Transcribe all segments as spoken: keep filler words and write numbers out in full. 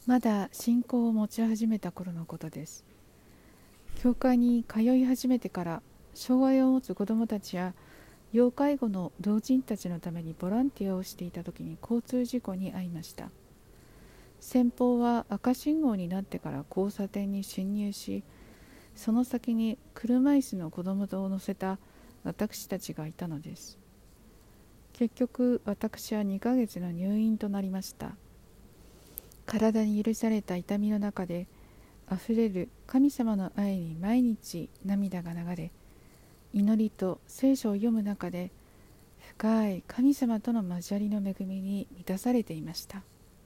まだ信仰を持ち始めた頃のことです。教会に通い始めてから障害を持つ子どもたちや要介護の老人たちのためにボランティアをしていた時に交通事故に遭いました。先方は赤信号になってから交差点に進入し、その先に車椅子の子供を乗せた私たちがいたのです。結局私はにかげつの入院となりました。体に許された痛みの中であふれる神様の愛に毎日涙が流れ、祈りと聖書を読む中で深い神様との交わりの恵みに満たされていました。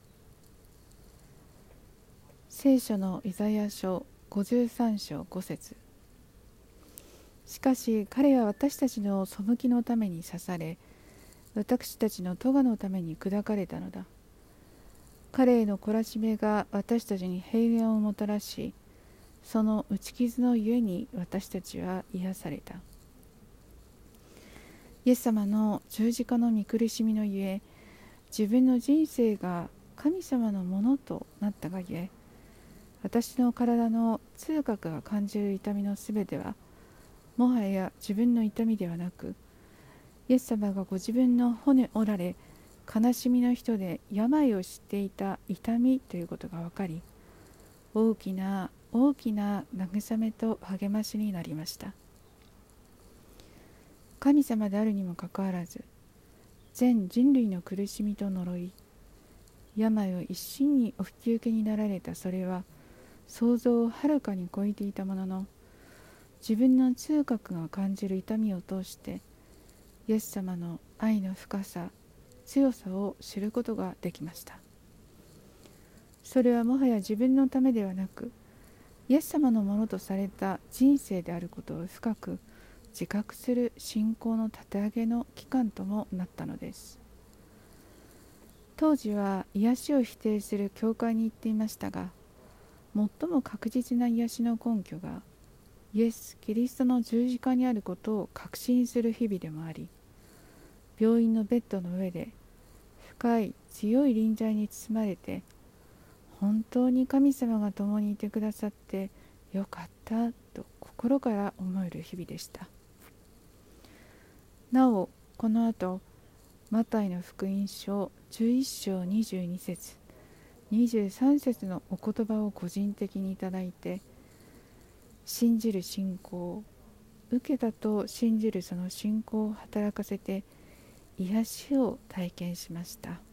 聖書のイザヤ書ごじゅうさん章ご節。しかし彼は私たちの背きのために刺され、私たちの咎のために砕かれたのだ。彼への懲らしめが私たちに平安をもたらし、その打ち傷のゆえに私たちは癒された。イエス様の十字架の御苦しみのゆえ、自分の人生が神様のものとなったがゆえ、私の体の痛覚が感じる痛みのすべては、もはや自分の痛みではなく、イエス様がご自分の骨折られ、悲しみの人で病を知っていた痛みということが分かり、大きな大きな慰めと励ましになりました。神様であるにもかかわらず、全人類の苦しみと呪い、病を一身にお引き受けになられたそれは、想像をはるかに超えていたものの、自分の痛覚が感じる痛みを通して、イエス様の愛の深さ、強さを知ることができました。それはもはや自分のためではなく、イエス様のものとされた人生であることを深く自覚する信仰の立て上げの期間ともなったのです。当時は癒しを否定する教会に行っていましたが、最も確実な癒しの根拠がイエス・キリストの十字架にあることを確信する日々でもあり、病院のベッドの上で深い強い臨在に包まれて、本当に神様が共にいてくださってよかったと心から思える日々でした。なおこの後、マタイの福音書じゅういっ章にじゅうに節にじゅうさん節のお言葉を個人的にいただいて、信じる信仰、受けたと信じるその信仰を働かせて癒しを体験しました。